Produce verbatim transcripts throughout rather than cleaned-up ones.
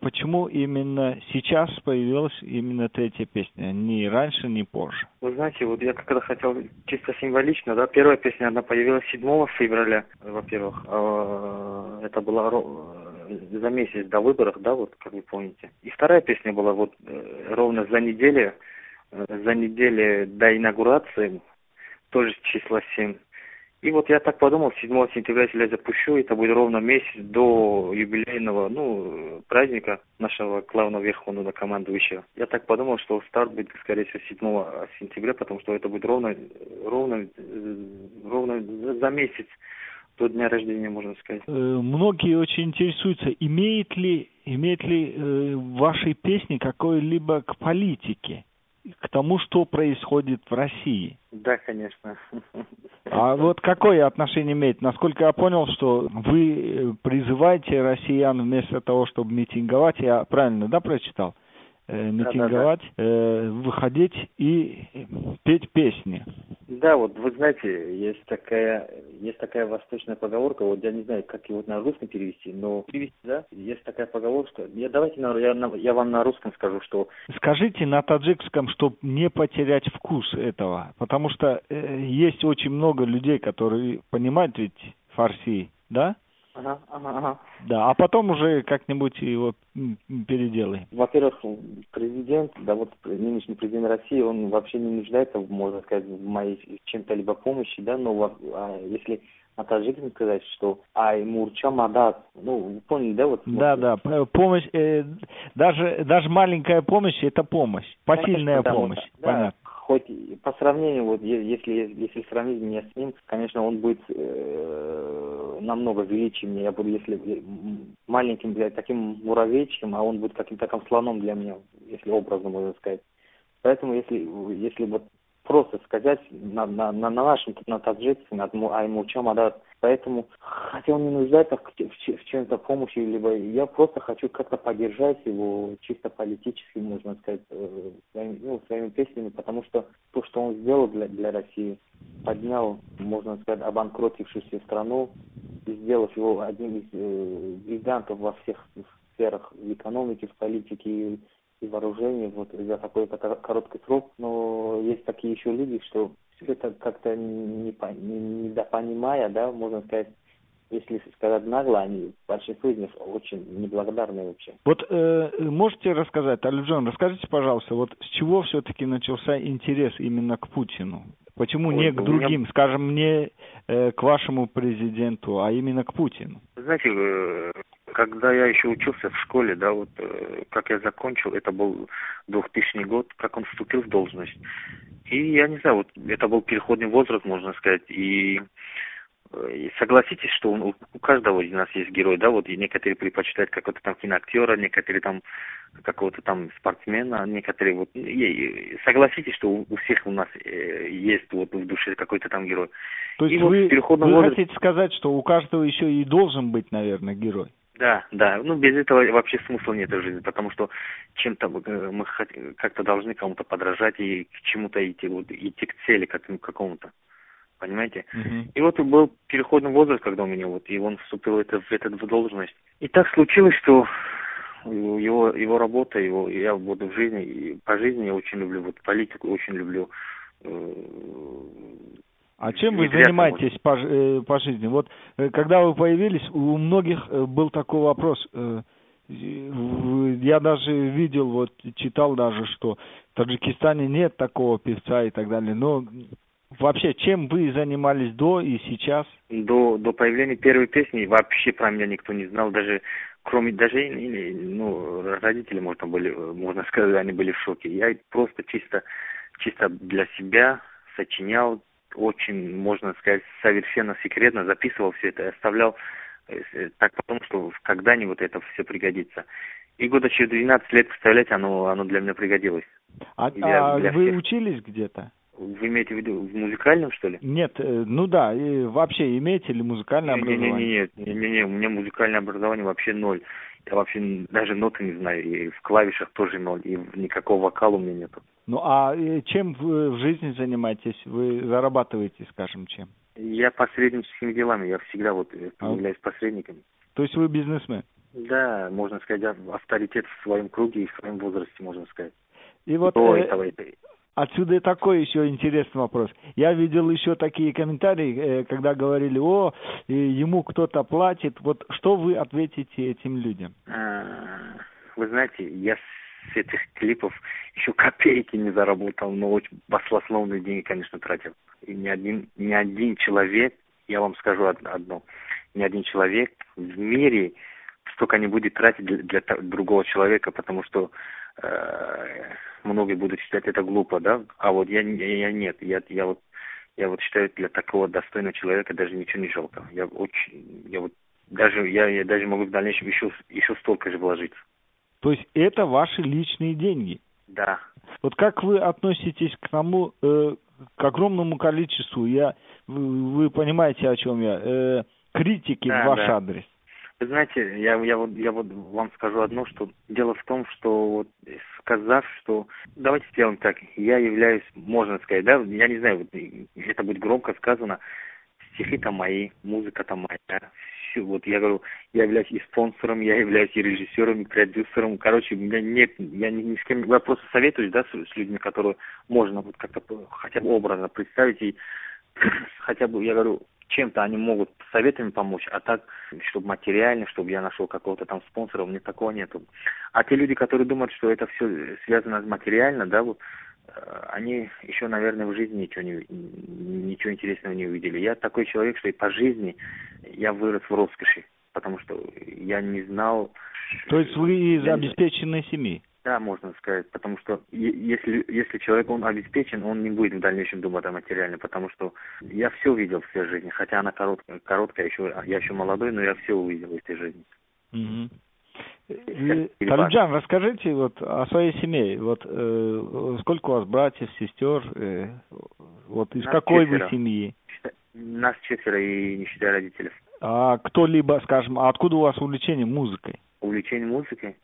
почему именно сейчас появилась именно третья песня, ни раньше, ни позже? Вы знаете, вот я когда хотел чисто символично, да, первая песня, она появилась седьмого февраля, во-первых, а, это была за месяц до выборов, да, вот, как вы помните. И вторая песня была вот ровно за неделю, за неделю до инаугурации, тоже с числа семь. И вот я так подумал, седьмого сентября, если я запущу, это будет ровно месяц до юбилейного, ну, праздника нашего главного верховного командующего. Я так подумал, что старт будет, скорее всего, седьмого сентября, потому что это будет ровно, ровно, ровно за месяц до дня рождения, можно сказать. Многие очень интересуются, имеет ли, имеет ли э, ваши песни какой-либо к политике, к тому, что происходит в России? Да, конечно. А вот какое отношение имеет? Насколько я понял, что вы призываете россиян вместо того, чтобы митинговать, я правильно, да, прочитал? Э, митинговать, да, да, да. Э, выходить и петь песни. Да, вот вы знаете, есть такая, есть такая восточная поговорка, вот я не знаю, как его на русском перевести, но перевести, да, есть такая поговорка, я, давайте на, я, я вам на русском скажу, что... Скажите на таджикском, чтобы не потерять вкус этого, потому что э, есть очень много людей, которые понимают ведь фарси, да? Ага, ага, ага. Да, а потом уже как-нибудь его переделай. Во-первых, президент, да вот нынешний президент России, он вообще не нуждается, можно сказать, в моей чем-то либо помощи, да, но а, если на таджикском сказать, что ай мурча мадат, ну, вы поняли, да, вот? Да, да, помощь, э, даже, даже маленькая помощь, это помощь, посильная Конечно, помощь, да, понятно. Да. Хоть по сравнению, вот если, если сравнить меня с ним, конечно, он будет э, намного величие мне. Я буду, если маленьким, блядь, таким муравейчиком, а он будет каким-то таким слоном для меня, если образно можно сказать. Поэтому, если, если вот просто сказать на, на, на нашем, на таджикском, на аймучам, а да, поэтому, хотя он не нуждается в, в, в чем-то помощи, либо я просто хочу как-то поддержать его чисто политически, можно сказать, э, своими, ну, своими песнями, потому что то, что он сделал для, для России, поднял, можно сказать, обанкротившуюся страну, сделав его одним из э, гигантов во всех сферах, в экономике, в политике и и вооружение вот за такой короткий срок, но есть такие еще люди, что все это как-то не, не, недопонимая, да, можно сказать, если сказать нагло, они, большинство из них очень неблагодарные вообще. Вот э, можете рассказать, Алиджон, расскажите, пожалуйста, вот с чего все-таки начался интерес именно к Путину? Почему Ой, не к другим, меня... скажем, не э, к вашему президенту, а именно к Путину? Знаете, э, когда я еще учился в школе, да, вот э, как я закончил, это был двухтысячный год, как он вступил в должность. И я не знаю, вот это был переходный возраст, можно сказать, и И согласитесь, что у, у каждого из нас есть герой, да, вот и некоторые предпочитают какого-то там киноактера, некоторые там какого-то там спортсмена, некоторые вот, и, согласитесь, что у, у всех у нас э, есть вот в душе какой-то там герой. То есть и вы, вот вы возраст... хотите сказать, что у каждого еще и должен быть, наверное, герой? Да, да, ну без этого вообще смысла нет в жизни, потому что чем-то мы как-то должны кому-то подражать и к чему-то идти, вот, идти к цели как, к какому-то. Понимаете? Uh-huh. И вот был переходный возраст, когда у меня вот, и он вступил это, в эту должность. И так случилось, что его, его работа, его, я буду в жизни, и по жизни я очень люблю, вот политику очень люблю. Э, а чем вы занимаетесь по, э, по жизни? Вот э, когда вы появились, у многих э, был такой вопрос, э, я даже видел, вот читал даже, что в Таджикистане нет такого певца и так далее, но вообще, чем вы занимались до и сейчас? До, до появления первой песни вообще про меня никто не знал, даже кроме даже ну, родители, можно, были, можно сказать, они были в шоке. Я просто чисто, чисто для себя сочинял, очень, можно сказать, совершенно секретно записывал все это, оставлял так потому, что когда-нибудь это все пригодится. И года через двенадцать лет, представляете, оно, оно для меня пригодилось. А, для, а для вы всех. Учились где-то? Вы имеете в виду в музыкальном, что ли? Нет, ну да, и вообще имеете ли музыкальное не, образование? Нет, нет, нет, нет, у меня музыкальное образование вообще ноль. Я вообще даже ноты не знаю, и в клавишах тоже ноль, и никакого вокала у меня нету. Ну а чем вы в жизни занимаетесь? Вы зарабатываете, скажем, чем? Я посредническими делами, я всегда вот являюсь а? посредником. То есть вы бизнесмен? Да, можно сказать, авторитет в своем круге и в своем возрасте, можно сказать. И вот До э, этого это... отсюда такой еще интересный вопрос. Я видел еще такие комментарии, э, когда говорили, о, э, ему кто-то платит. Вот что вы ответите этим людям? А, вы знаете, я с этих клипов еще копейки не заработал, но очень баснословные деньги, конечно, тратил. И ни один, ни один человек, я вам скажу одно, ни один человек в мире столько не будет тратить для, для другого человека, потому что э, многие будут считать это глупо, да? А вот я, я, я нет, я, я вот я вот считаю, для такого достойного человека даже ничего не жалко. Я очень, я вот даже я, я даже могу в дальнейшем еще еще столько же вложиться. То есть это ваши личные деньги? Да. Вот как вы относитесь к тому, э, к огромному количеству, я, вы, вы понимаете, о чем я, э, критики Да, в ваш да. адрес? Вы знаете, я, я, вот, я вот вам скажу одно, что дело в том, что вот сказав, что давайте сделаем так, я являюсь, можно сказать, да, я не знаю, вот, это будет громко сказано, стихи там мои, музыка там моя, все, вот я говорю, я являюсь и спонсором, я являюсь и режиссером, и продюсером, короче, у меня нет, я ни, ни с кем, я просто советуюсь, да, с, с людьми, которые можно вот как-то хотя бы образно представить, и хотя бы, я говорю, чем-то они могут советами помочь, а так, чтобы материально, чтобы я нашел какого-то там спонсора, у меня такого нету. А те люди, которые думают, что это все связано с материально, да, вот, они еще, наверное, в жизни ничего, не, ничего интересного не увидели. Я такой человек, что и по жизни я вырос в роскоши, потому что я не знал... То есть вы из обеспеченной семьи? Да, можно сказать, потому что если, если человек, он обеспечен, он не будет в дальнейшем думать о материальном, потому что я все видел в своей жизни, хотя она короткая, короткая еще, я еще молодой, но я все увидел в этой жизни. Угу. Талибджан, расскажите вот о своей семье. Вот э, сколько у вас братьев, сестер, э, вот из Нас какой четверо. вы семьи? Нас четверо, и не считая родителей. А кто-либо, скажем, а откуда у вас увлечение музыкой? Увлечение музыкой?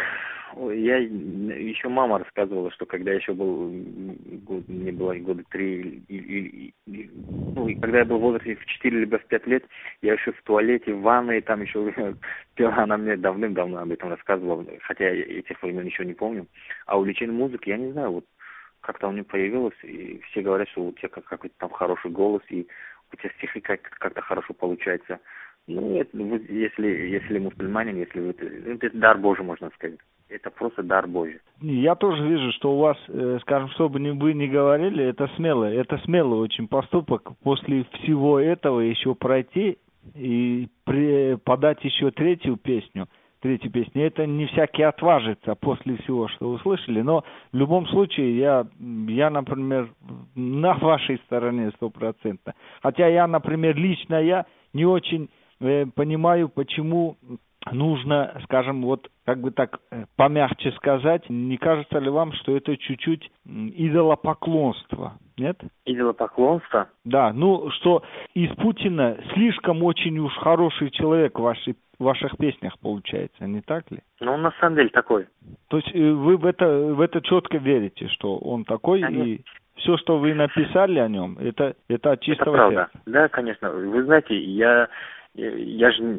Я еще мама рассказывала, что когда я еще был, год, мне было года три, и, и, и, ну, и когда я был в возрасте в четыре либо в пять лет, я еще в туалете, в ванной, там еще пела, она мне давным-давно об этом рассказывала, хотя я этих времен еще не помню. А увлечение музыкой, я не знаю, вот как-то у меня появилось, и все говорят, что у тебя какой-то там хороший голос, и у тебя стихи как- как-то хорошо получается. Ну, это, если, если мусульманин, если вы, это дар Божий, можно сказать. Это просто дар Божий. Я тоже вижу, что у вас, скажем, что бы вы ни говорили, это смело, это смелый очень поступок. После всего этого еще пройти и при, подать еще третью песню, третью песню. Это не всякий отважится после всего, что услышали. Но в любом случае, я, я например, на вашей стороне стопроцентно. Хотя я, например, лично я не очень э, понимаю, почему... нужно, скажем, вот как бы так помягче сказать, не кажется ли вам, что это чуть-чуть идолопоклонство, нет? Идолопоклонство? Да, ну, что из Путина слишком очень уж хороший человек в, вашей, в ваших песнях получается, не так ли? Ну, он на самом деле такой. То есть вы в это, в это четко верите, что он такой, конечно. И все, что вы написали о нем, это, это от чистого это правда. сердца? Да, конечно. Вы знаете, я... Я, я же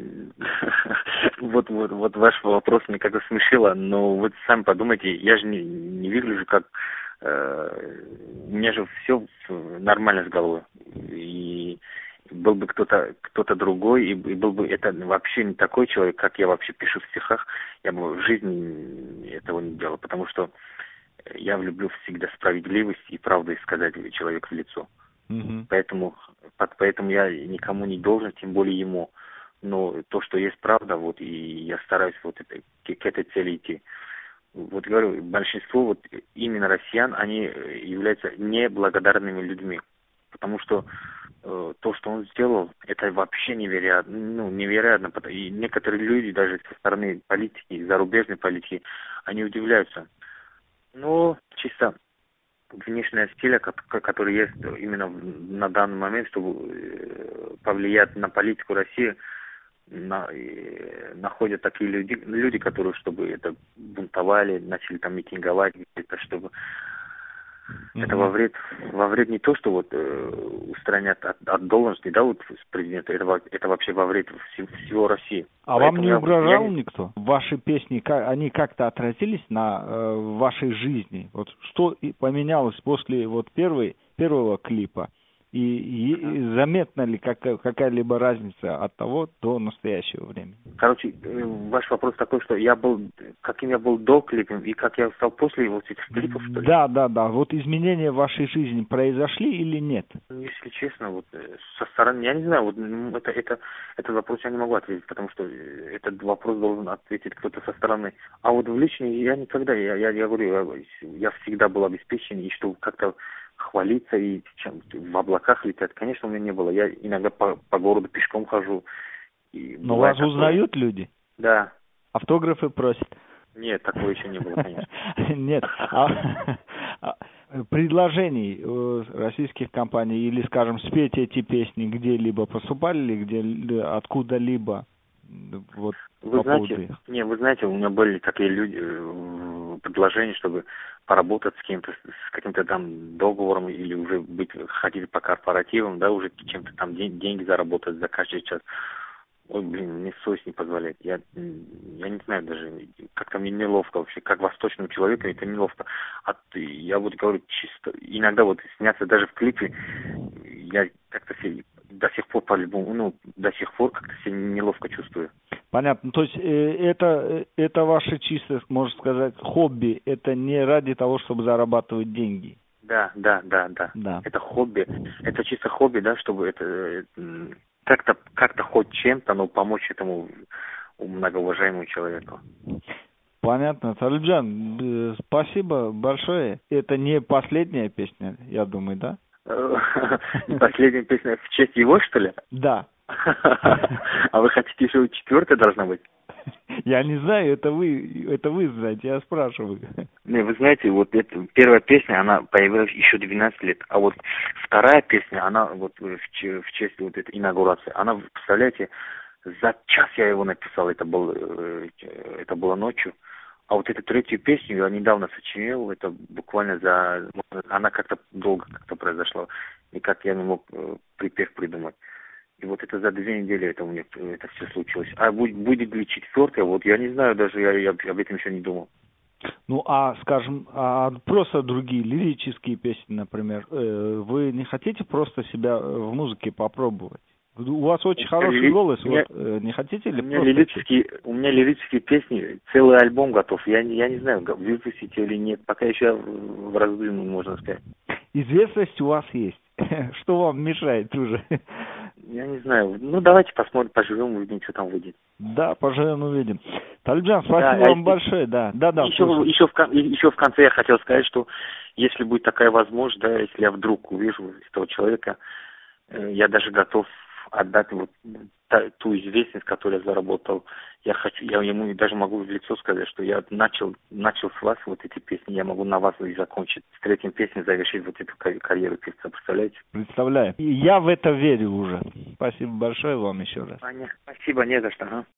вот, вот, вот ваш вопрос меня как-то смешило, но вот сами подумайте, я же не, не выгляжу как э, у меня же все нормально с головой. И был бы кто-то кто-то другой, и, и был бы это вообще не такой человек, как я вообще пишу в стихах, я бы в жизни этого не делал, потому что я люблю всегда справедливость и правду сказать человеку в лицо. Mm-hmm. Поэтому, поэтому я никому не должен, тем более ему. Но то, что есть правда, вот, и я стараюсь вот это, к, к этой цели идти. Вот говорю, большинство вот именно россиян, они являются неблагодарными людьми. Потому что э, то, что он сделал, это вообще невероятно, ну, невероятно. И некоторые люди, даже со стороны политики, зарубежной политики, они удивляются. Но чисто внешняя стиля, который есть именно на данный момент, чтобы повлиять на политику России, на, находят такие люди, люди, которые, чтобы это бунтовали, начали там митинговать, это чтобы Mm-hmm. Это во вред, во вред не то, что вот э, устранят от, от должности, да, вот с президента, это, это вообще во вред всего, всего России. А Поэтому вам не я, угрожал я... никто? Ваши песни, они как-то отразились на э, вашей жизни? Вот что поменялось после вот первой, первого клипа? И, и, и заметна ли какая, какая-либо разница от того до настоящего времени? Короче, ваш вопрос такой, что я был, каким я был до клипа и как я стал после вот этих клипов, что ли? Да, да, да. Вот изменения в вашей жизни произошли или нет? Если честно, вот со стороны, я не знаю, вот это, это, этот вопрос я не могу ответить, потому что этот вопрос должен ответить кто-то со стороны. А вот в личной я никогда, я, я, я говорю, я, я всегда был обеспечен, и что как-то хвалиться и чем в облаках летать, конечно, у меня не было. Я иногда по, по городу пешком хожу. И но вас такое... узнают люди? Да. Автографы просят? Нет, такого еще не было, конечно. Нет. Предложений российских компаний или, скажем, спеть эти песни где-либо поступали ли, где откуда-либо? Вот, вы знаете, не, вы знаете, у меня были такие люди, предложения, чтобы поработать с кем-то, с каким-то там договором или уже быть, ходить по корпоративам, да, уже чем-то там день, деньги заработать за каждый час. Ой, блин, мне совесть не позволяет. Я, я не знаю даже, как-то мне неловко вообще, как восточному человеку это неловко. А я вот говорю чисто, иногда вот сняться даже в клипе, я как-то себе до сих пор по-любому, ну, до сих пор как-то себя неловко чувствую. Понятно. То есть э, это, это ваше чисто, можно сказать, хобби. Это не ради того, чтобы зарабатывать деньги. Да, да, да, да. Да. Это хобби. Это чисто хобби, да, чтобы это, это как-то, как-то хоть чем-то, но помочь этому многоуважаемому человеку. Понятно. Талибджан, спасибо большое. Это не последняя песня, я думаю, да? Последняя песня в честь его, что ли? Да. А вы хотите еще четвертая должна быть? Я не знаю, это вы, это вы знаете, я спрашиваю. Не, вы знаете, вот эта первая песня, она появилась еще двенадцать лет, а вот вторая песня, она вот в, в честь вот этой инаугурации, она, представляете, за час я его написал, это, был, это было ночью. А вот эту третью песню я недавно сочинил, это буквально за... Она как-то долго как-то произошла, никак я не мог припев придумать. И вот это за две недели это у меня это все случилось. А будет, будет ли четвертая, вот я не знаю, даже я, я об этом еще не думал. Ну, а, скажем, а просто другие лирические песни, например, вы не хотите просто себя в музыке попробовать? У вас очень у хороший ли... голос, меня... вот, не хотите ли у меня просто... лирические, у меня лирические песни, целый альбом готов, я, я не знаю, выпустите или нет, пока еще в раздумье, можно сказать. Известность у вас есть, что вам мешает уже? Я не знаю, ну давайте посмотрим, поживем, увидим, что там выйдет. Да, поживем, увидим. Талибджан, спасибо да, вам а большое, да, да, да. Еще, еще, в, еще в конце я хотел сказать, что если будет такая возможность, да, если я вдруг увижу этого человека, я даже готов отдать вот та, ту известность, которую я заработал. Я хочу, я ему даже могу в лицо сказать, что я начал, начал с вас вот эти песни, я могу на вас и закончить. С третьей песней завершить вот эту карьеру певца, представляете? Представляю. И я в это верю уже. Спасибо большое вам еще раз. Понятно. Спасибо, не за что. Ага.